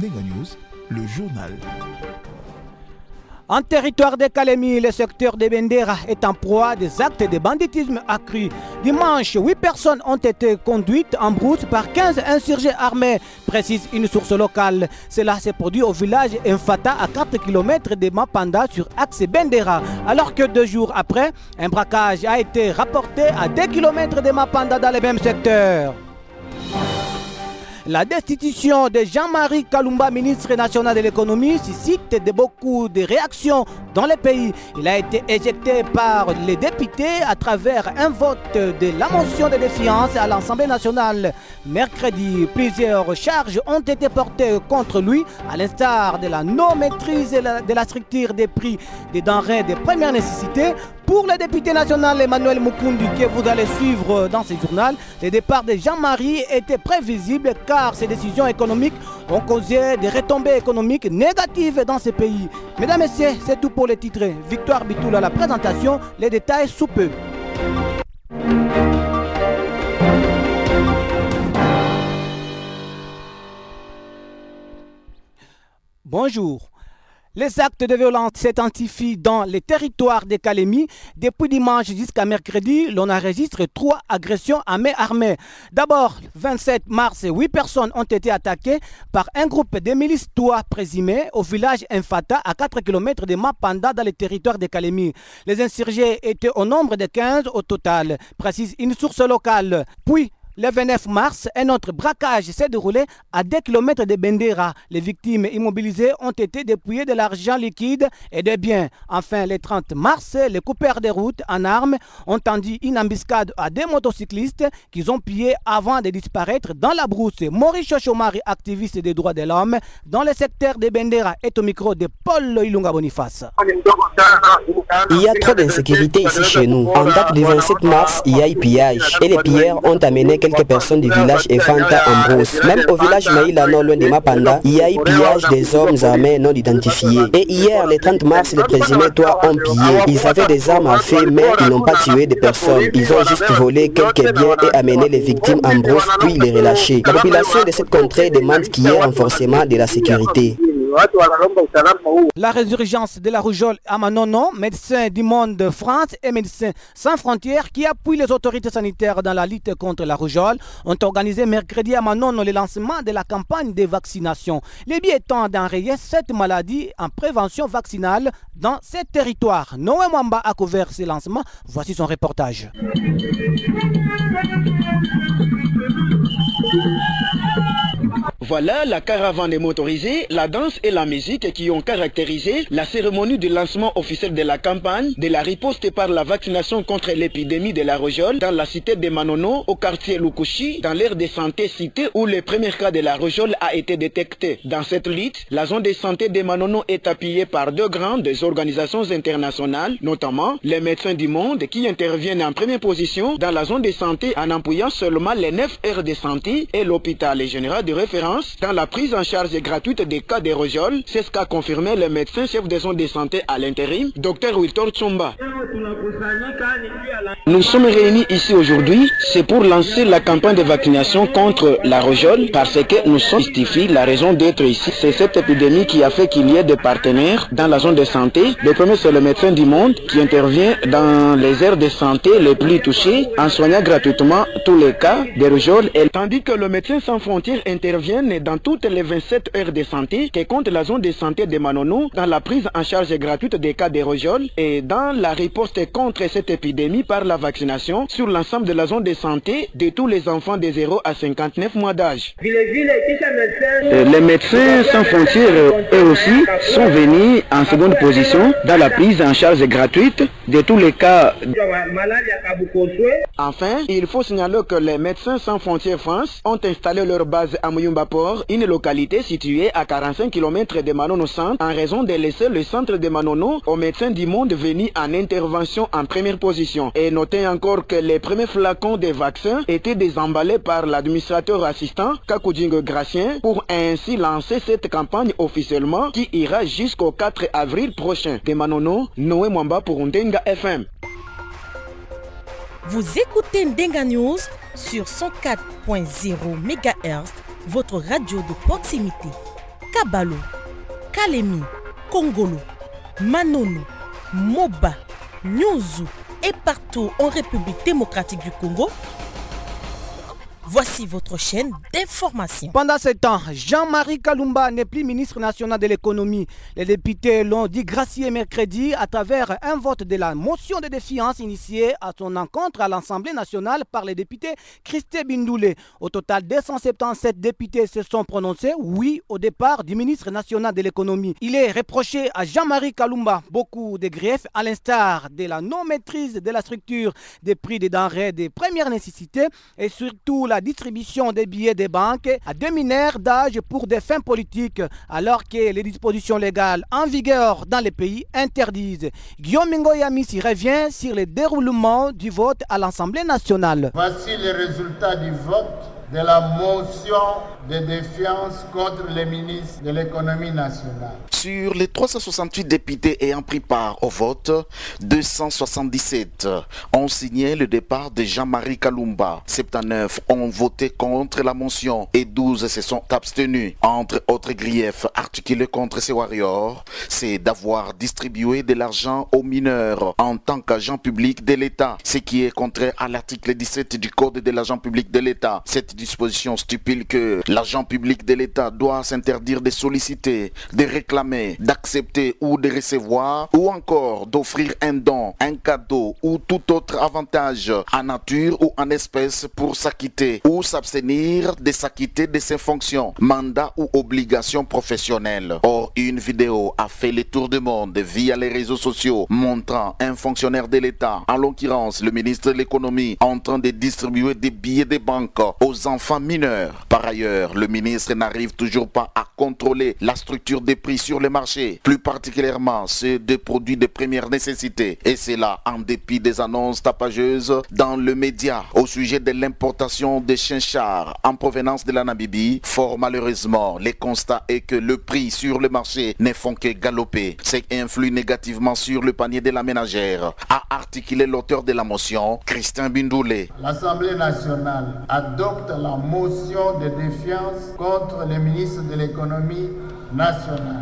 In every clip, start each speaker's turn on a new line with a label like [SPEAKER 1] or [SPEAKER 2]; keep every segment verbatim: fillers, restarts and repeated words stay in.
[SPEAKER 1] Ndenga News, le journal.
[SPEAKER 2] En territoire de Kalemi, le secteur de Bendera est en proie à des actes de banditisme accrus. Dimanche, huit personnes ont été conduites en brousse par quinze insurgés armés, précise une source locale. Cela s'est produit au village Mfata à quatre kilomètres de Mapanda sur axe Bendera. Alors que deux jours après, un braquage a été rapporté à deux kilomètres de Mapanda dans le même secteur. La destitution de Jean-Marie Kalumba, ministre national de l'économie, suscite de beaucoup de réactions dans le pays. Il a été éjecté par les députés à travers un vote de la motion de défiance à l'Assemblée nationale. Mercredi, plusieurs charges ont été portées contre lui, à l'instar de la non-maîtrise de la structure des prix des denrées de première nécessité. Pour le député national Emmanuel Mukundu, que vous allez suivre dans ce journal, le départ de Jean-Marie était prévisible car ces décisions économiques ont causé des retombées économiques négatives dans ce pays. Mesdames et messieurs, c'est tout pour les titres. Victoire Bitoula à la présentation, les détails sous peu. Bonjour. Les actes de violence s'intensifient dans les territoires de Kalemi. Depuis dimanche jusqu'à mercredi, l'on enregistre trois agressions à main armée. D'abord, vingt-sept mars, huit personnes ont été attaquées par un groupe de milices Toua présumés au village Mfata à quatre kilomètres de Mapanda dans les territoires de Kalemi. Les insurgés étaient au nombre de quinze au total, précise une source locale. Puis, le vingt-neuf mars, un autre braquage s'est déroulé à deux kilomètres de Bendera. Les victimes immobilisées ont été dépouillées de l'argent liquide et des biens. Enfin, le trente mars, les coupeurs de route en armes ont tendu une embuscade à des motocyclistes qu'ils ont pillés avant de disparaître dans la brousse. Maurice Chochomari, activiste des droits de l'homme, dans le secteur de Bendera, est au micro de Paul Ilunga Boniface.
[SPEAKER 3] Il y a trop d'insécurité ici chez nous. En date du vingt-sept mars, il y a eu pillage et les pilleurs ont amené quelques personnes du village Efanta en brousse. Même au village Maïla, non loin de Mapanda, il y a eu pillage des hommes armés non identifiés. Et hier, le trente mars, les présumés Toua ont pillé. Ils avaient des armes à feu, mais ils n'ont pas tué de personnes. Ils ont juste volé quelques biens et amené les victimes en brousse, puis les relâcher. La population de cette contrée demande qu'il y ait un renforcement de la sécurité.
[SPEAKER 2] La résurgence de la rougeole à Manono, Médecins du Monde de France et Médecins Sans Frontières qui appuient les autorités sanitaires dans la lutte contre la rougeole ont organisé mercredi à Manono le lancement de la campagne de vaccination. Les but étant d'enrayer cette maladie en prévention vaccinale dans ces territoires. Noé Mwamba a couvert ce lancement. Voici son reportage.
[SPEAKER 4] Voilà la caravane motorisée, la danse et la musique qui ont caractérisé la cérémonie du lancement officiel de la campagne de la riposte par la vaccination contre l'épidémie de la rougeole dans la cité de Manono, au quartier Lukushi, dans l'aire de santé cité où le premier cas de la rougeole a été détecté. Dans cette lutte, la zone de santé de Manono est appuyée par deux grandes organisations internationales, notamment les Médecins du Monde qui interviennent en première position dans la zone de santé en appuyant seulement les neuf aires de santé et l'hôpital général de référence dans la prise en charge gratuite des cas de rougeole. C'est ce qu'a confirmé le médecin chef de zone de santé à l'intérim, Dr Wiltor Tsumba. Nous sommes réunis ici aujourd'hui, c'est pour lancer la campagne de vaccination contre la rougeole parce que nous sommes justifiés. La raison d'être ici, c'est cette épidémie qui a fait qu'il y ait des partenaires dans la zone de santé. Le premier, c'est le médecin du monde qui intervient dans les aires de santé les plus touchées en soignant gratuitement tous les cas de rougeole. Et tandis que le médecin sans frontières intervient dans toutes les vingt-sept aires de santé qui comptent la zone de santé de Manono dans la prise en charge gratuite des cas de rougeole et dans la riposte contre cette épidémie par la vaccination sur l'ensemble de la zone de santé de tous les enfants de zéro à cinquante-neuf mois d'âge. Les médecins sans frontières, eux aussi, sont venus en seconde position dans la prise en charge gratuite de tous les cas. Enfin, il faut signaler que les médecins sans frontières France ont installé leur base à Muyumba Port, une localité située à quarante-cinq kilomètres de Manono Centre, en raison de laisser le centre de Manono aux médecins du monde venus en intervention en première position. Et notez encore que les premiers flacons de vaccins étaient désemballés par l'administrateur assistant Kakujingo Gracien pour ainsi lancer cette campagne officiellement qui ira jusqu'au quatre avril prochain. De Manono, Noé Mwamba pour Ndenga F M.
[SPEAKER 5] Vous écoutez Ndenga News sur cent quatre point zéro mégahertz, votre radio de proximité. Kabalo, Kalemi, Kongolo, Manono, Moba, Nyuzu et partout en République démocratique du Congo. Voici votre chaîne d'information.
[SPEAKER 2] Pendant ce temps, Jean-Marie Kalumba n'est plus ministre national de l'économie. Les députés l'ont dit gracié mercredi à travers un vote de la motion de défiance initiée à son encontre à l'Assemblée nationale par les députés Christé Bindoulé. Au total, deux cent soixante-dix-sept députés se sont prononcés oui au départ du ministre national de l'économie. Il est reproché à Jean-Marie Kalumba beaucoup de griefs, à l'instar de la non-maîtrise de la structure des prix des denrées de première nécessité et surtout la La distribution des billets des banques à des mineurs d'âge pour des fins politiques, alors que les dispositions légales en vigueur dans les pays interdisent. Guillaume Ngoyamissi revient sur le déroulement du vote à l'Assemblée nationale.
[SPEAKER 6] Voici les résultats du vote de la motion de défiance contre les ministres de l'économie nationale.
[SPEAKER 7] Sur les trois cent soixante-huit députés ayant pris part au vote, deux cent soixante-dix-sept ont signé le départ de Jean-Marie Kalumba. soixante-dix-neuf ont voté contre la motion et douze se sont abstenus. Entre autres griefs articulés contre ces warriors, c'est d'avoir distribué de l'argent aux mineurs en tant qu'agent public de l'État, ce qui est contraire à l'article dix-sept du Code de l'agent public de l'État. Cette disposition stipule que l'agent public de l'État doit s'interdire de solliciter, de réclamer, d'accepter ou de recevoir ou encore d'offrir un don, un cadeau ou tout autre avantage en nature ou en espèces pour s'acquitter ou s'abstenir de s'acquitter de ses fonctions, mandats ou obligations professionnelles. Or, une vidéo a fait le tour du monde via les réseaux sociaux montrant un fonctionnaire de l'État, en l'occurrence le ministre de l'économie, en train de distribuer des billets de banque aux enfants mineurs. Par ailleurs, le ministre n'arrive toujours pas à contrôler la structure des prix sur le marché, plus particulièrement ceux des produits de première nécessité. Et c'est là en dépit des annonces tapageuses dans le média au sujet de l'importation des chinchards en provenance de la Namibie. Fort malheureusement, le constat est que le prix sur le marché ne font que galoper, ce qui influe négativement sur le panier de la ménagère, a articulé l'auteur de la motion, Christin Bindoulé.
[SPEAKER 6] L'Assemblée nationale adopte la motion de défiance contre le ministre de l'économie nationale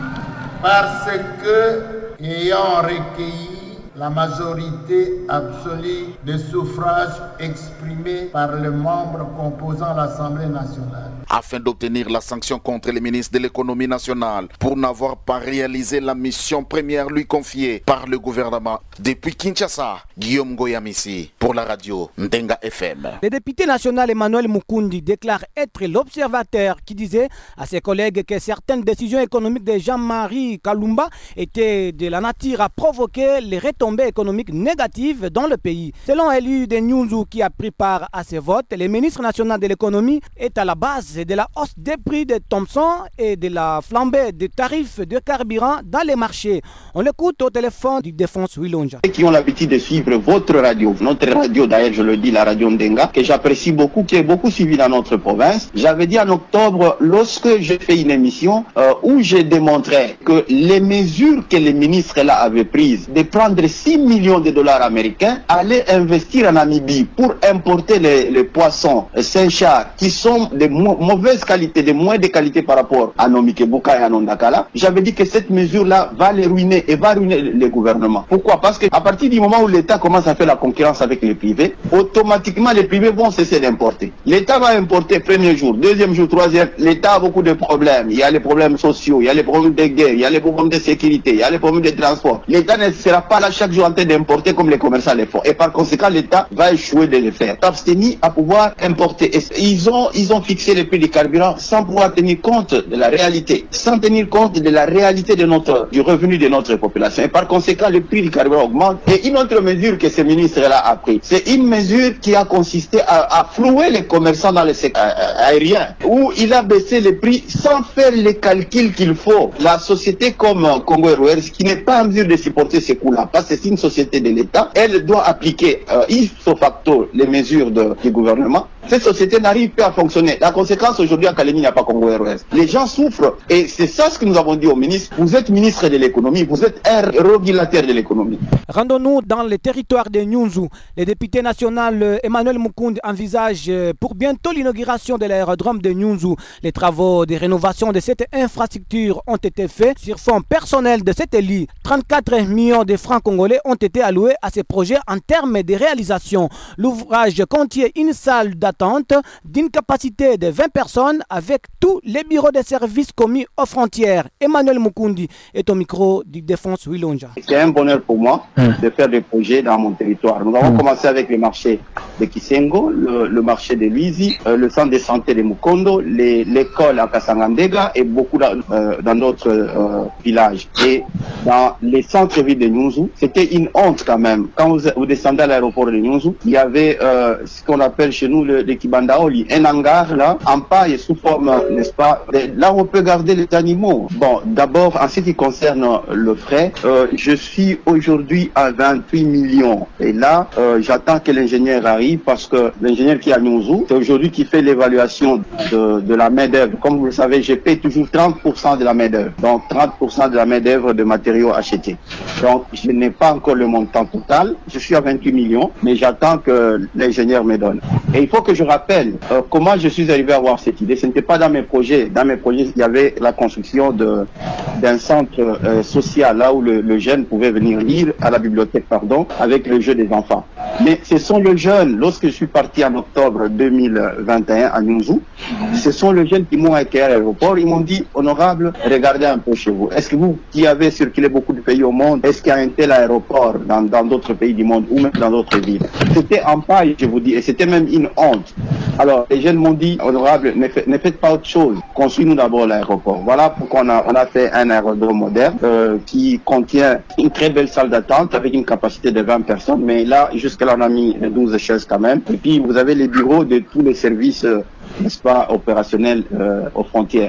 [SPEAKER 6] parce que, ayant recueilli la majorité absolue des suffrages exprimés par les membres composant l'Assemblée nationale,
[SPEAKER 7] afin d'obtenir la sanction contre les ministres de l'économie nationale pour n'avoir pas réalisé la mission première lui confiée par le gouvernement. Depuis Kinshasa, Guillaume Ngoyamissi pour la radio Ndenga F M.
[SPEAKER 2] Le député national Emmanuel Mukundi déclare être l'observateur qui disait à ses collègues que certaines décisions économiques de Jean-Marie Kalumba étaient de la nature à provoquer les retombées économiques négatives dans le pays. Selon Élu de Nyunzu qui a pris part à ces votes, le ministre national de l'économie est à la base de la hausse des prix de Thomson et de la flambée des tarifs de carburant dans les marchés. On l'écoute au téléphone du Défense Wilonja.
[SPEAKER 8] Qui ont l'habitude de suivre votre radio, notre radio d'ailleurs, je le dis, la radio Ndenga, que j'apprécie beaucoup, qui est beaucoup suivie dans notre province. J'avais dit en octobre, lorsque j'ai fait une émission euh, où j'ai démontré que les mesures que les ministres là avaient prises, de prendre six millions de dollars américains, allaient investir en Namibie pour importer les, les poissons euh, Saint-Char qui sont de mo mauvaise qualité, de moins de qualité par rapport à Nomikebuka et à Nondakala. J'avais dit que cette mesure-là va les ruiner et va ruiner les gouvernements. Pourquoi? Parce qu'à partir du moment où l'État commence à faire la concurrence avec les privés, automatiquement les privés vont cesser d'importer. L'État va importer premier jour, deuxième jour, troisième. L'État a beaucoup de problèmes. Il y a les problèmes sociaux, il y a les problèmes de guerre, il y a les problèmes de sécurité, il y a les problèmes de transport. L'État ne sera pas là chaque jour en train d'importer comme les commerçants le font. Et par conséquent, l'État va échouer de le faire. S'abstenir à pouvoir importer. Et ils ont, ils ont fixé les prix du carburant sans pouvoir tenir compte de la réalité, sans tenir compte de la réalité de notre, du revenu de notre population. Et par conséquent, le prix du carburant augmente. Et une autre mesure que ce ministre-là a pris, c'est une mesure qui a consisté à, à flouer les commerçants dans le secteur aérien, où il a baissé les prix sans faire les calculs qu'il faut. La société comme Congo Airways, qui n'est pas en mesure de supporter ces coûts-là, parce que c'est une société de l'État, elle doit appliquer euh, ipso facto les mesures de, du gouvernement Cette société n'arrive plus à fonctionner. La conséquence aujourd'hui à Kalemi, il n'y a pas Congo R O S. Les gens souffrent et c'est ça ce que nous avons dit au ministre. Vous êtes ministre de l'économie, vous êtes un régulateur de l'économie.
[SPEAKER 2] Rendons-nous dans le territoire de Nyunzu. Le député national Emmanuel Mukundi envisage pour bientôt l'inauguration de l'aérodrome de Nyunzu. Les travaux de rénovation de cette infrastructure ont été faits sur fonds personnels de cette élie. trente-quatre millions de francs congolais ont été alloués à ces projets en termes de réalisation. L'ouvrage contient une salle d'attente d'une capacité de vingt personnes avec tous les bureaux de services commis aux frontières. Emmanuel Mukundi est au micro du Défense Wilonja.
[SPEAKER 8] C'est un bonheur pour moi mmh. de faire des projets dans mon territoire. Nous avons mmh. commencé avec le marché de Kisengo, le, le marché de Luizi, euh, le centre de santé de Mukondo, l'école à Kasangandega et beaucoup dans euh, d'autres euh, villages. Et dans les centres-villes de Nyunzu, c'était une honte quand même. Quand vous, vous descendez à l'aéroport de Nyunzu, il y avait euh, ce qu'on appelle chez nous le, le Kibandaoli, un hangar là, en paille sous forme, n'est-ce pas, de, là où on peut garder les animaux. Bon, d'abord, en ce qui concerne le frais, euh, je suis aujourd'hui à vingt-huit millions. Et là, euh, j'attends que l'ingénieur arrive parce que l'ingénieur qui est à Nyunzu, c'est aujourd'hui qui fait l'évaluation de, de la main-d'œuvre. Comme vous le savez, je paye toujours trente pour cent de la main-d'œuvre. Donc, trente pour cent de la main-d'œuvre de matériaux achetés. Donc, je n'ai pas encore le montant total. Je suis à vingt-huit millions, mais j'attends que l'ingénieur me donne. Et il faut que je rappelle euh, comment je suis arrivé à avoir cette idée. Ce n'était pas dans mes projets. Dans mes projets, il y avait la construction de d'un centre euh, social là où le, le jeune pouvait venir lire à la bibliothèque, pardon, avec le jeu des enfants. Mais ce sont les jeunes, lorsque je suis parti en octobre deux mille vingt et un à Nyunzu, ce sont les jeunes qui m'ont accueilli à l'aéroport. Ils m'ont dit, honorable, regardez un peu chez vous. Est-ce que vous, qui avez circulé beaucoup de pays au monde, est-ce qu'il y a un tel aéroport dans dans d'autres pays du monde ou même dans d'autres villes? C'était en paille, je vous dis, et c'était même une honte. Alors, les jeunes m'ont dit, honorable, ne, fait, ne faites pas autre chose. Construisez-nous d'abord l'aéroport. Voilà pourquoi on a, on a fait un aérodrome moderne euh, qui contient une très belle salle d'attente avec une capacité de vingt personnes. Mais là, jusque-là, on a mis douze chaises quand même. Et puis, vous avez les bureaux de tous les services, euh, n'est-ce pas, opérationnels euh, aux frontières.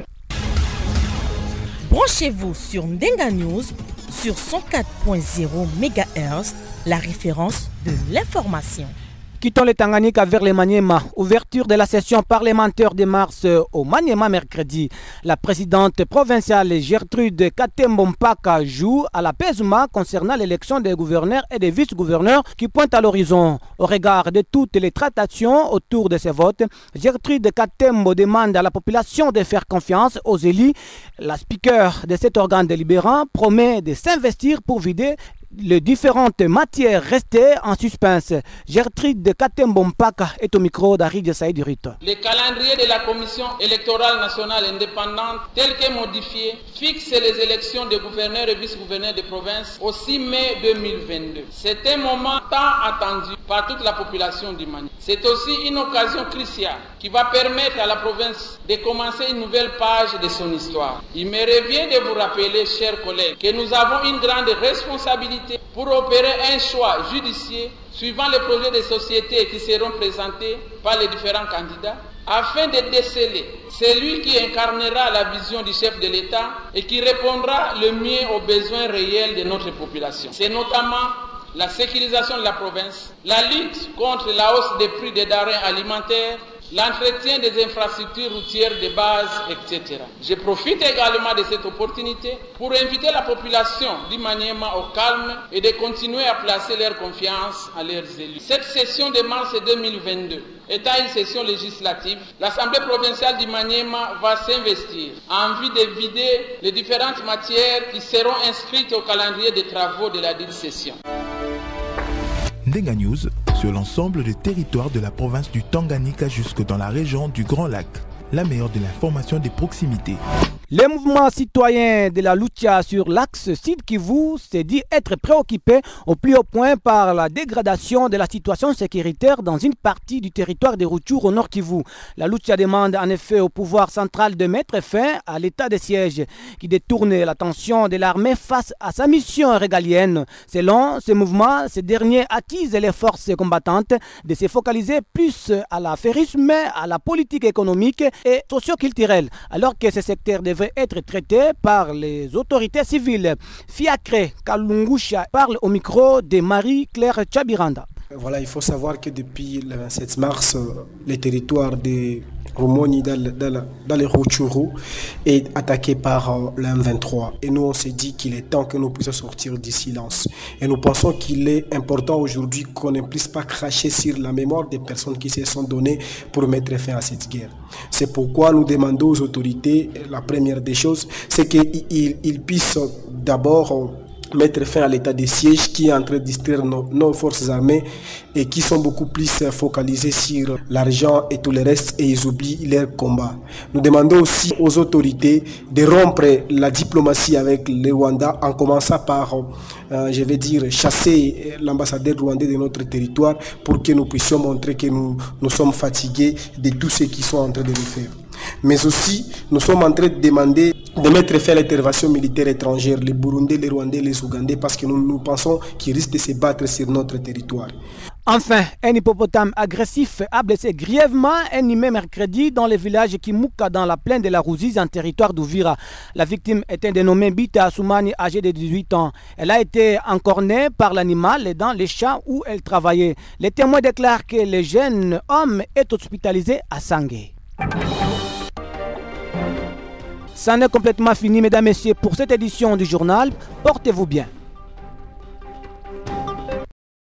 [SPEAKER 5] Branchez-vous sur Ndenga News sur cent quatre point zéro mégahertz, la référence de l'information.
[SPEAKER 2] Quittons le Tanganyika vers le Maniema. Ouverture de la session parlementaire de mars au Maniema mercredi. La présidente provinciale Gertrude Katembo Mpaka joue à la Pezuma concernant l'élection des gouverneurs et des vice-gouverneurs qui pointent à l'horizon. Au regard de toutes les tractations autour de ces votes, Gertrude Katembo demande à la population de faire confiance aux élus. La speaker de cet organe délibérant promet de s'investir pour vider les différentes matières restées en suspense. Gertrude de Katembo Mpaka est au micro d'Arid Saïd Rito.
[SPEAKER 9] Le calendrier de la Commission électorale nationale indépendante, tel que modifié, fixe les élections de gouverneurs et vice-gouverneurs de province au six mai deux mille vingt-deux. C'est un moment tant attendu par toute la population du Mali. C'est aussi une occasion cruciale qui va permettre à la province de commencer une nouvelle page de son histoire. Il me revient de vous rappeler, chers collègues, que nous avons une grande responsabilité pour opérer un choix judiciaire suivant les projets de société qui seront présentés par les différents candidats, afin de déceler celui qui incarnera la vision du chef de l'État et qui répondra le mieux aux besoins réels de notre population. C'est notamment la sécurisation de la province, la lutte contre la hausse des prix des denrées alimentaires, l'entretien des infrastructures routières de base, et cetera. Je profite également de cette opportunité pour inviter la population du Maniema au calme et de continuer à placer leur confiance à leurs élus. Cette session de mars deux mille vingt-deux étant une session législative, l'Assemblée provinciale du Maniema va s'investir en vue de vider les différentes matières qui seront inscrites au calendrier des travaux de la dite session.
[SPEAKER 1] Ndenga News sur l'ensemble des territoires de la province du Tanganyika jusque dans la région du Grand Lac. La meilleure de l'information des proximités.
[SPEAKER 2] Le mouvement citoyen de la Lucha sur l'axe Sud-Kivu s'est dit être préoccupé au plus haut point par la dégradation de la situation sécuritaire dans une partie du territoire de Rutshuru au Nord Kivu. La Lucha demande en effet au pouvoir central de mettre fin à l'état de siège qui détourne l'attention de l'armée face à sa mission régalienne. Selon ce mouvement, ce dernier attise les forces combattantes de se focaliser plus à l'affairisme, à la politique économique et socio-culturelle, alors que ce secteur de devrait être traité par les autorités civiles. Fiacre Kalungusha parle au micro de Marie-Claire Tchabiranda.
[SPEAKER 10] Voilà, il faut savoir que depuis le vingt-sept mars, le territoire de Romoni dans, dans, dans les Rutshuru est attaqué par euh, l'M vingt-trois. Et nous, on s'est dit qu'il est temps que nous puissions sortir du silence. Et nous pensons qu'il est important aujourd'hui qu'on ne puisse pas cracher sur la mémoire des personnes qui se sont données pour mettre fin à cette guerre. C'est pourquoi nous demandons aux autorités, la première des choses, c'est qu'ils ils puissent d'abord euh, mettre fin à l'état de siège qui est en train de distraire nos, nos forces armées et qui sont beaucoup plus focalisées sur l'argent et tout le reste et ils oublient leur combat. Nous demandons aussi aux autorités de rompre la diplomatie avec le Rwanda en commençant par, euh, je vais dire, chasser l'ambassadeur rwandais de notre territoire pour que nous puissions montrer que nous, nous sommes fatigués de tous ceux qui sont en train de le faire. Mais aussi, nous sommes en train de demander de mettre fin à l'intervention militaire étrangère, les Burundais, les Rwandais, les Ougandais, parce que nous, nous pensons qu'ils risquent de se battre sur notre territoire.
[SPEAKER 2] Enfin, un hippopotame agressif a blessé grièvement un humain mercredi dans le village Kimuka dans la plaine de la Ruzizi en territoire d'Uvira. La victime était dénommée Bita Soumani, âgée de dix-huit ans. Elle a été encornée par l'animal dans les champs où elle travaillait. Les témoins déclarent que le jeune homme est hospitalisé à Sangé. Ça n'est complètement fini, mesdames et messieurs, pour cette édition du journal. Portez-vous bien.